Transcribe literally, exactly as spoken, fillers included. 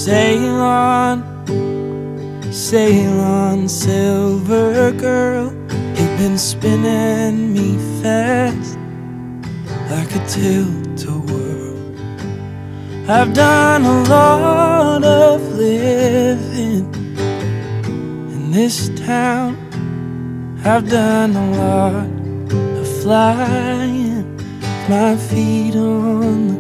Sail on, sail on, silver girl. You've been spinning me fast like a tilt-a-whirl. I've done a lot of living in this town. I've done a lot of flying, my feet on the